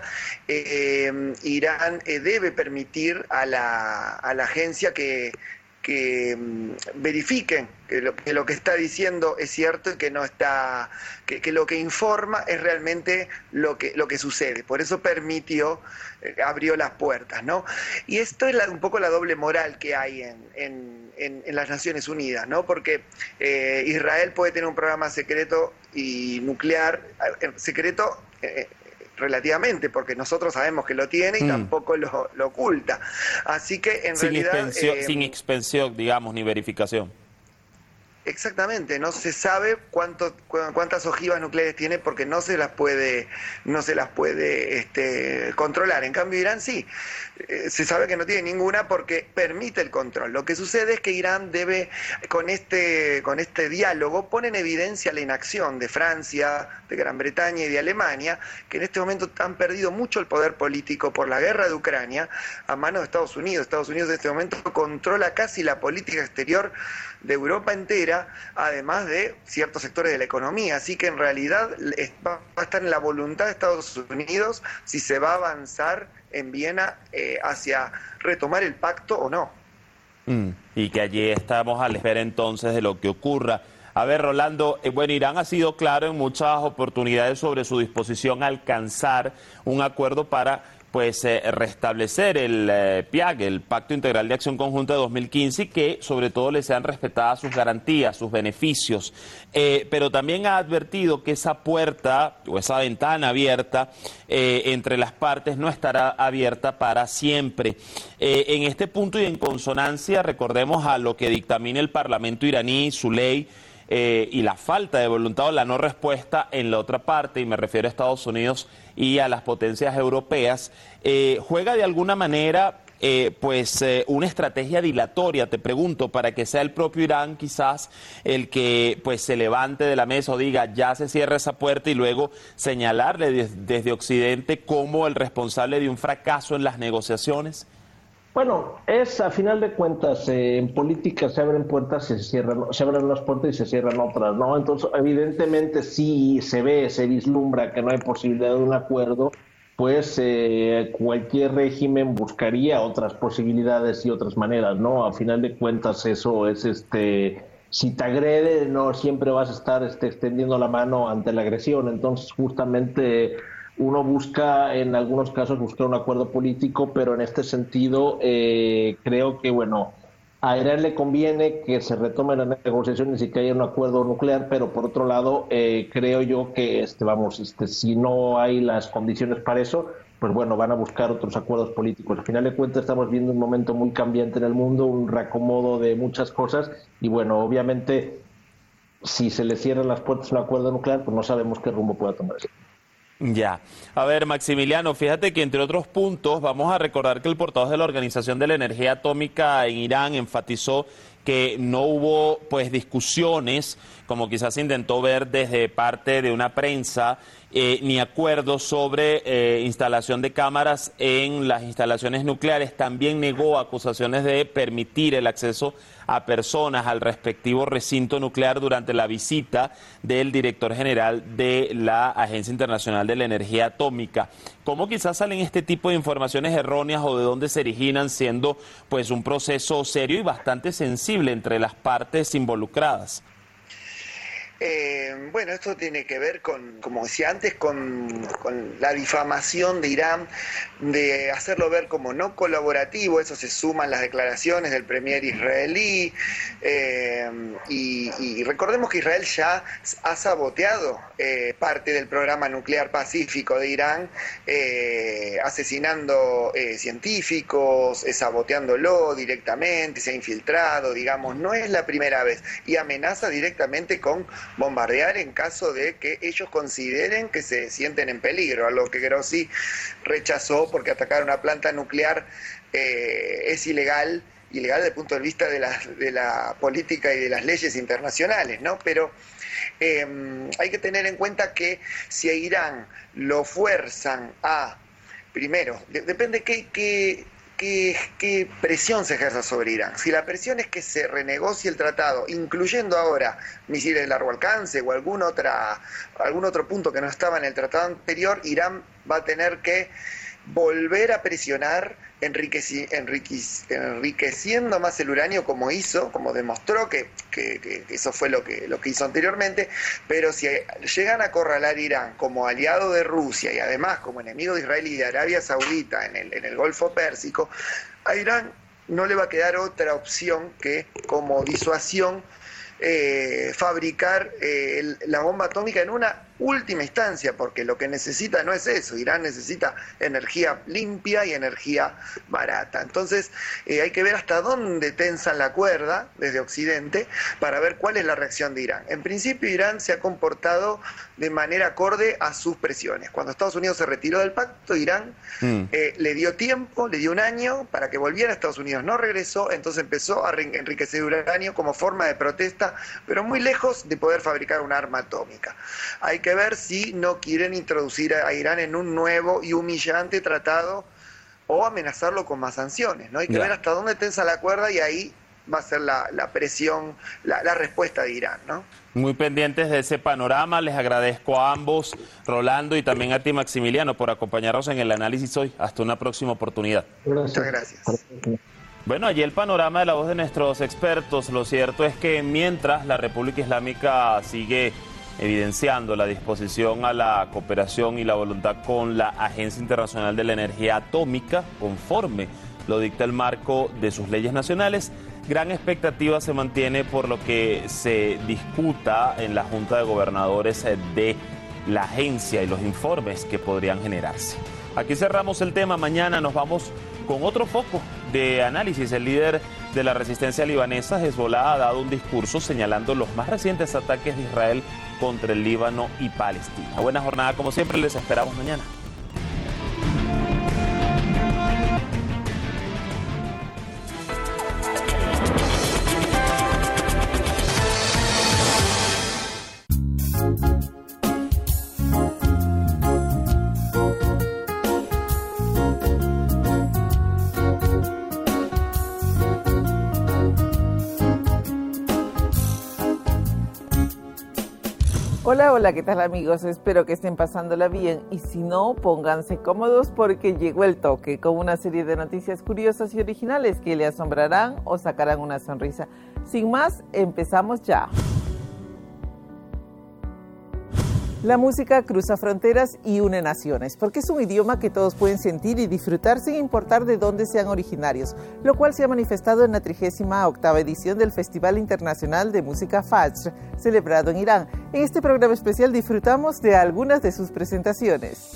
eh, Irán eh, debe permitir a la, a la agencia que que um, verifiquen que lo, que lo que está diciendo es cierto y que no está, que, que lo que informa es realmente lo que lo que sucede. Por eso permitió, eh, abrió las puertas, ¿no? Y esto es la, un poco la doble moral que hay en, en, en, en las Naciones Unidas, ¿no? Porque eh, Israel puede tener un programa secreto y nuclear, eh, secreto eh, relativamente, porque nosotros sabemos que lo tiene y mm. tampoco lo, lo oculta. Así que en sin realidad... Expensión, eh, sin expensión, digamos, ni verificación. Exactamente, no se sabe cuánto, cuántas ojivas nucleares tiene porque no se las puede, no se las puede este, controlar. En cambio Irán sí, eh, se sabe que no tiene ninguna porque permite el control. Lo que sucede es que Irán debe, con este, con este diálogo, pone en evidencia la inacción de Francia, de Gran Bretaña y de Alemania, que en este momento han perdido mucho el poder político por la guerra de Ucrania a manos de Estados Unidos. Estados Unidos en este momento controla casi la política exterior de Europa entera, además de ciertos sectores de la economía. Así que en realidad va a estar en la voluntad de Estados Unidos si se va a avanzar en Viena eh, hacia retomar el pacto o no. Mm, y que allí estamos a la espera entonces de lo que ocurra. A ver, Rolando, eh, bueno, Irán ha sido claro en muchas oportunidades sobre su disposición a alcanzar un acuerdo para pues eh, restablecer el eh, P I A G, el Pacto Integral de Acción Conjunta de dos mil quince, y que sobre todo le sean respetadas sus garantías, sus beneficios. Eh, pero también ha advertido que esa puerta o esa ventana abierta eh, entre las partes no estará abierta para siempre. Eh, en este punto y en consonancia, recordemos a lo que dictamina el Parlamento iraní, su ley, Eh, y la falta de voluntad o la no respuesta en la otra parte, y me refiero a Estados Unidos y a las potencias europeas, eh, juega de alguna manera eh, pues eh, una estrategia dilatoria, te pregunto, para que sea el propio Irán quizás el que pues se levante de la mesa o diga ya se cierra esa puerta y luego señalarle des, desde Occidente como el responsable de un fracaso en las negociaciones. Bueno, es a final de cuentas, eh, en política se abren puertas y se cierran, se abren unas puertas y se cierran otras, ¿no? Entonces, evidentemente, sí se ve, se vislumbra que no hay posibilidad de un acuerdo, pues eh, cualquier régimen buscaría otras posibilidades y otras maneras, ¿no? A final de cuentas, eso es, este, si te agrede, no siempre vas a estar este, extendiendo la mano ante la agresión. Entonces, justamente uno busca, en algunos casos, buscar un acuerdo político, pero en este sentido eh, creo que, bueno, a Irán le conviene que se retomen las negociaciones y que haya un acuerdo nuclear, pero por otro lado, eh, creo yo que, este, vamos, este, si no hay las condiciones para eso, pues bueno, van a buscar otros acuerdos políticos. Al final de cuentas estamos viendo un momento muy cambiante en el mundo, un reacomodo de muchas cosas, y bueno, obviamente, si se le cierran las puertas a un acuerdo nuclear, pues no sabemos qué rumbo pueda tomar eso. Ya. A ver, Maximiliano, fíjate que entre otros puntos vamos a recordar que el portavoz de la Organización de la Energía Atómica en Irán enfatizó que no hubo pues discusiones, como quizás se intentó ver desde parte de una prensa, eh, ni acuerdos sobre eh, instalación de cámaras en las instalaciones nucleares. También negó acusaciones de permitir el acceso a personas al respectivo recinto nuclear durante la visita del director general de la Agencia Internacional de la Energía Atómica. ¿Cómo quizás salen este tipo de informaciones erróneas o de dónde se originan, siendo pues un proceso serio y bastante sensible entre las partes involucradas? Eh, bueno, esto tiene que ver con, como decía antes, con, con la difamación de Irán, de hacerlo ver como no colaborativo. Eso se suman las declaraciones del premier israelí, eh, y, y recordemos que Israel ya ha saboteado eh, parte del programa nuclear pacífico de Irán, eh, asesinando eh, científicos, eh, saboteándolo directamente, se ha infiltrado, digamos, no es la primera vez, y amenaza directamente con bombardear en caso de que ellos consideren que se sienten en peligro, a lo que Grossi rechazó porque atacar una planta nuclear eh, es ilegal, ilegal desde el punto de vista de la, de la política y de las leyes internacionales, ¿no? Pero eh, hay que tener en cuenta que si a Irán lo fuerzan a, primero, de, depende qué... qué ¿Qué, qué presión se ejerza sobre Irán? Si la presión es que se renegocie el tratado, incluyendo ahora misiles de largo alcance o algún, otra, algún otro punto que no estaba en el tratado anterior, Irán va a tener que volver a presionar enriqueci, enriquec, enriqueciendo más el uranio, como hizo, como demostró que, que, que eso fue lo que, lo que hizo anteriormente. Pero si llegan a acorralar Irán como aliado de Rusia y además como enemigo de Israel y de Arabia Saudita en el, en el Golfo Pérsico, a Irán no le va a quedar otra opción que, como disuasión, eh, fabricar eh, el, la bomba atómica en una última instancia, porque lo que necesita no es eso. Irán necesita energía limpia y energía barata. Entonces eh, hay que ver hasta dónde tensan la cuerda desde Occidente para ver cuál es la reacción de Irán. En principio Irán se ha comportado de manera acorde a sus presiones. Cuando Estados Unidos se retiró del pacto, Irán mm. eh, le dio tiempo, le dio un año para que volviera a Estados Unidos. No regresó, entonces empezó a enriquecer uranio como forma de protesta, pero muy lejos de poder fabricar un arma atómica. Hay que ver si no quieren introducir a Irán en un nuevo y humillante tratado o amenazarlo con más sanciones, ¿no? Hay que ya. ver hasta dónde tensa la cuerda y ahí va a ser la, la presión, la, la respuesta de Irán, ¿no? Muy pendientes de ese panorama. Les agradezco a ambos, Rolando, y también a ti, Maximiliano, por acompañarnos en el análisis hoy. Hasta una próxima oportunidad. Muchas gracias. Bueno, allí el panorama de la voz de nuestros expertos. Lo cierto es que mientras la República Islámica sigue evidenciando la disposición a la cooperación y la voluntad con la Agencia Internacional de la Energía Atómica, conforme lo dicta el marco de sus leyes nacionales, gran expectativa se mantiene por lo que se discuta en la Junta de Gobernadores de la agencia y los informes que podrían generarse. Aquí cerramos el tema. Mañana nos vamos con otro foco de análisis. El líder de la resistencia libanesa, Hezbollah, ha dado un discurso señalando los más recientes ataques de Israel contra el Líbano y Palestina. Buena jornada, como siempre, les esperamos mañana. Hola, hola, ¿qué tal amigos? Espero que estén pasándola bien y si no, pónganse cómodos porque llegó el toque con una serie de noticias curiosas y originales que le asombrarán o sacarán una sonrisa. Sin más, empezamos ya. La música cruza fronteras y une naciones, porque es un idioma que todos pueden sentir y disfrutar sin importar de dónde sean originarios, lo cual se ha manifestado en la trigésima octava edición del Festival Internacional de Música Fajr, celebrado en Irán. En este programa especial disfrutamos de algunas de sus presentaciones.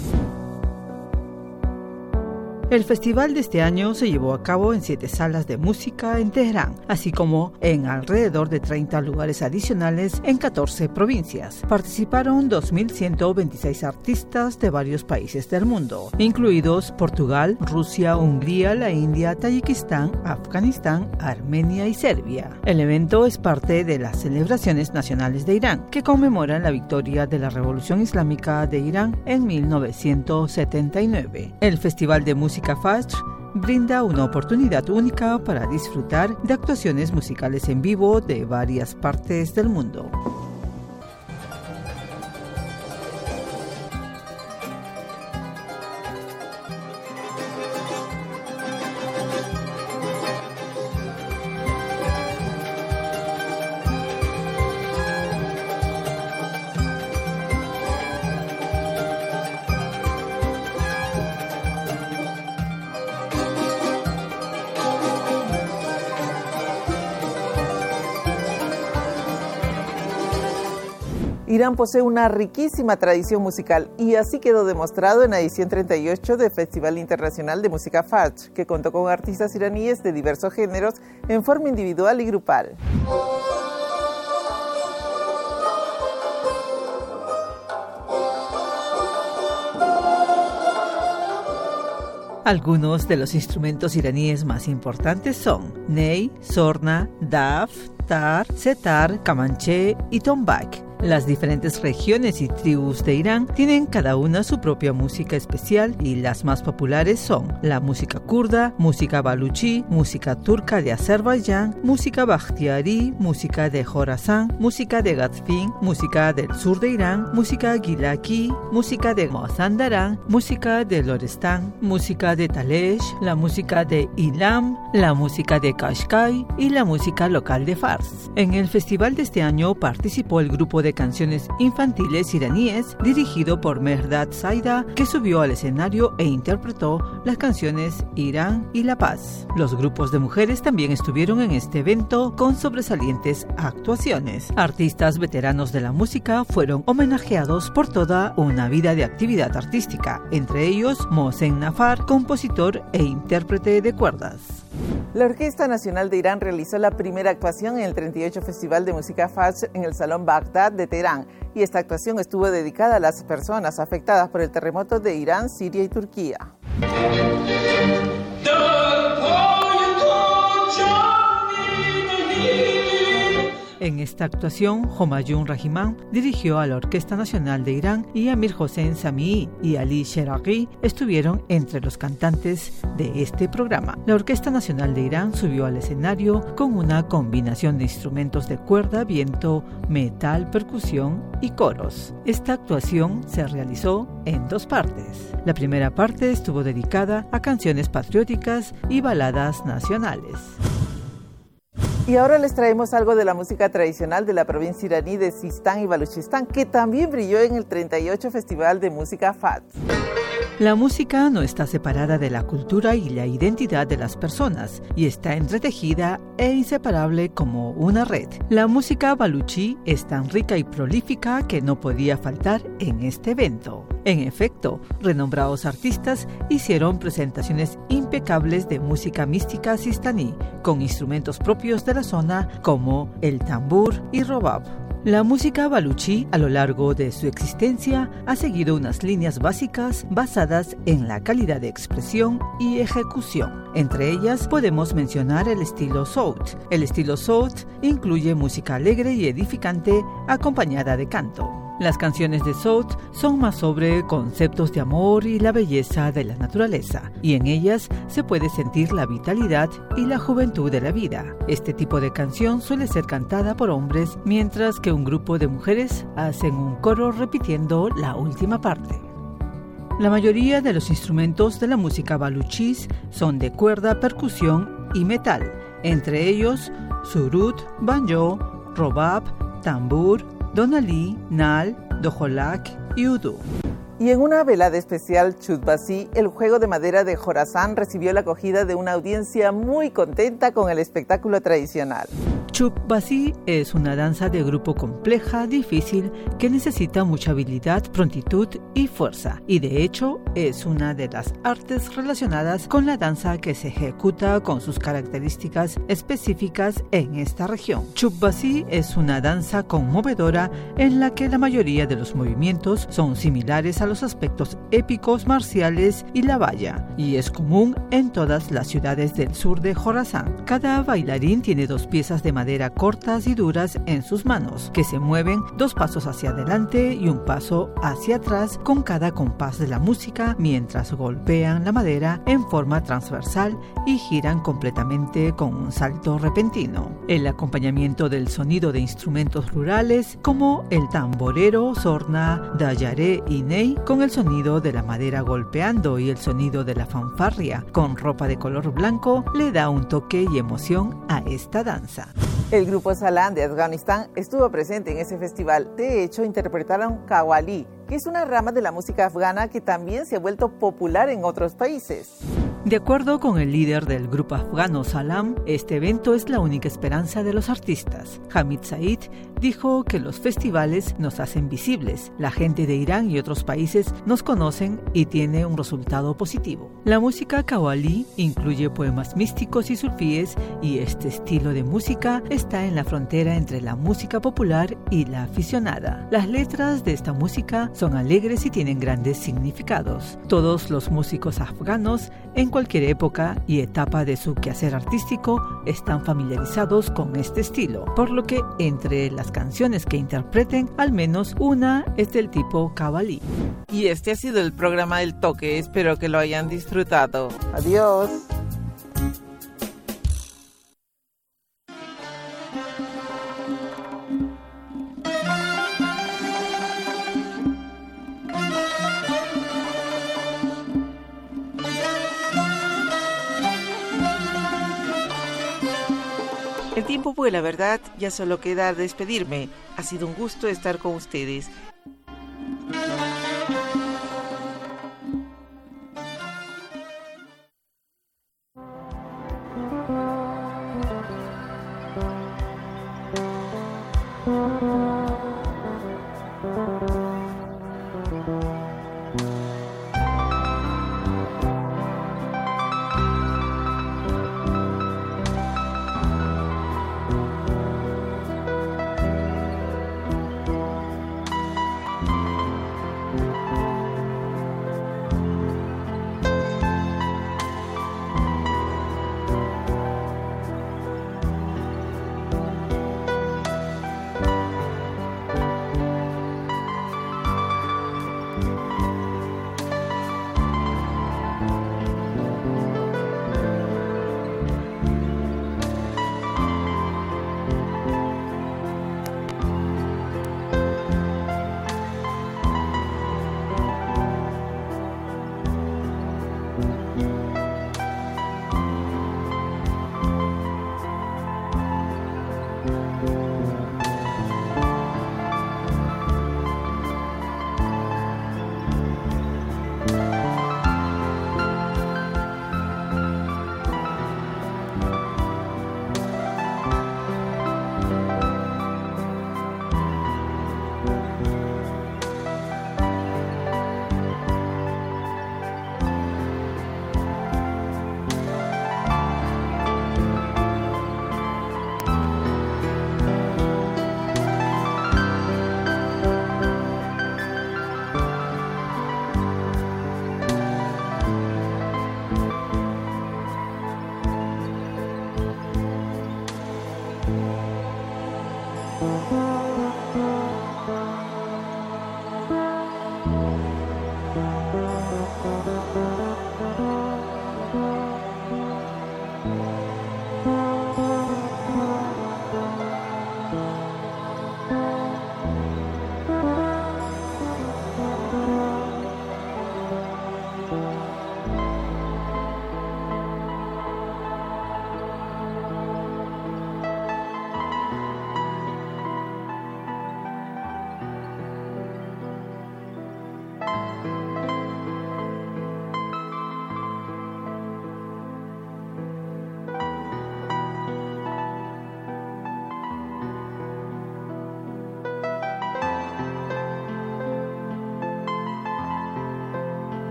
El festival de este año se llevó a cabo en siete salas de música en Teherán, así como en alrededor de treinta lugares adicionales en catorce provincias. Participaron dos mil ciento veintiséis artistas de varios países del mundo, incluidos Portugal, Rusia, Hungría, la India, Tayikistán, Afganistán, Armenia y Serbia. El evento es parte de las celebraciones nacionales de Irán, que conmemoran la victoria de la Revolución Islámica de Irán en mil novecientos setenta y nueve. El Festival de Música Fajr brinda una oportunidad única para disfrutar de actuaciones musicales en vivo de varias partes del mundo. Irán posee una riquísima tradición musical y así quedó demostrado en la edición treinta y ocho del Festival Internacional de Música Fajr, que contó con artistas iraníes de diversos géneros en forma individual y grupal. Algunos de los instrumentos iraníes más importantes son ney, sorna, daf, tar, setar, kamanché y tombak. Las diferentes regiones y tribus de Irán tienen cada una su propia música especial y las más populares son la música kurda, música baluchí, música turca de Azerbaiyán, música bakhtiari, música de Jorasán, música de Gazfin, música del sur de Irán, música gilaki, música de Mazandarán, música de Lorestán, música de Talesh, la música de Ilam, la música de Qashqai y la música local de Fars. En el festival de este año participó el grupo de de canciones infantiles iraníes dirigido por Mehrdad Saida, que subió al escenario e interpretó las canciones Irán y La Paz. Los grupos de mujeres también estuvieron en este evento con sobresalientes actuaciones. Artistas veteranos de la música fueron homenajeados por toda una vida de actividad artística, entre ellos Mohsen Nafar, compositor e intérprete de cuerdas. La Orquesta Nacional de Irán realizó la primera actuación en el treinta y ocho Festival de Música Fajr en el Salón Bagdad de Teherán, y esta actuación estuvo dedicada a las personas afectadas por el terremoto de Irán, Siria y Turquía. En esta actuación, Homayun Rahimán dirigió a la Orquesta Nacional de Irán y Amir Hossein Samii y Ali Sheraghi estuvieron entre los cantantes de este programa. La Orquesta Nacional de Irán subió al escenario con una combinación de instrumentos de cuerda, viento, metal, percusión y coros. Esta actuación se realizó en dos partes. La primera parte estuvo dedicada a canciones patrióticas y baladas nacionales. Y ahora les traemos algo de la música tradicional de la provincia iraní de Sistán y Baluchistán, que también brilló en el treinta y ocho Festival de Música Fajr. La música no está separada de la cultura y la identidad de las personas y está entretejida e inseparable como una red. La música baluchí es tan rica y prolífica que no podía faltar en este evento. En efecto, renombrados artistas hicieron presentaciones impecables de música mística sistaní con instrumentos propios de la zona como el tambur y robab. La música baluchí a lo largo de su existencia ha seguido unas líneas básicas basadas en la calidad de expresión y ejecución. Entre ellas podemos mencionar el estilo Sout. El estilo Sout incluye música alegre y edificante acompañada de canto. Las canciones de Sout son más sobre conceptos de amor y la belleza de la naturaleza, y en ellas se puede sentir la vitalidad y la juventud de la vida. Este tipo de canción suele ser cantada por hombres, mientras que un grupo de mujeres hacen un coro repitiendo la última parte. La mayoría de los instrumentos de la música baluchís son de cuerda, percusión y metal, entre ellos surut, banjo, robab, tambur, donalí, nal, dojolak y udú. Y en una velada especial Chutbasi, el juego de madera de Jorazán recibió la acogida de una audiencia muy contenta con el espectáculo tradicional. Chutbasi es una danza de grupo compleja, difícil, que necesita mucha habilidad, prontitud y fuerza. Y de hecho, es una de las artes relacionadas con la danza que se ejecuta con sus características específicas en esta región. Chutbasi es una danza conmovedora en la que la mayoría de los movimientos son similares a los aspectos épicos, marciales y la valla, y es común en todas las ciudades del sur de Jorazán. Cada bailarín tiene dos piezas de madera cortas y duras en sus manos, que se mueven dos pasos hacia adelante y un paso hacia atrás con cada compás de la música, mientras golpean la madera en forma transversal y giran completamente con un salto repentino. El acompañamiento del sonido de instrumentos rurales como el tamborero, sorna, dayaré y ney, con el sonido de la madera golpeando y el sonido de la fanfarria con ropa de color blanco, le da un toque y emoción a esta danza. El grupo Salan de Afganistán estuvo presente en ese festival. De hecho, interpretaron Qawwali, que es una rama de la música afgana que también se ha vuelto popular en otros países. De acuerdo con el líder del grupo afgano Salam, este evento es la única esperanza de los artistas. Hamid Said dijo que los festivales nos hacen visibles. La gente de Irán y otros países nos conocen y tiene un resultado positivo. La música Qawwali incluye poemas místicos y sufíes, y este estilo de música está en la frontera entre la música popular y la aficionada. Las letras de esta música son alegres y tienen grandes significados. Todos los músicos afganos, en cualquier época y etapa de su quehacer artístico, están familiarizados con este estilo, por lo que entre las canciones que interpreten, al menos una es del tipo Qawwali. Y este ha sido el programa del Toque. Espero que lo hayan disfrutado. Adiós. El tiempo vuela, ¿verdad? Ya solo queda despedirme. Ha sido un gusto estar con ustedes.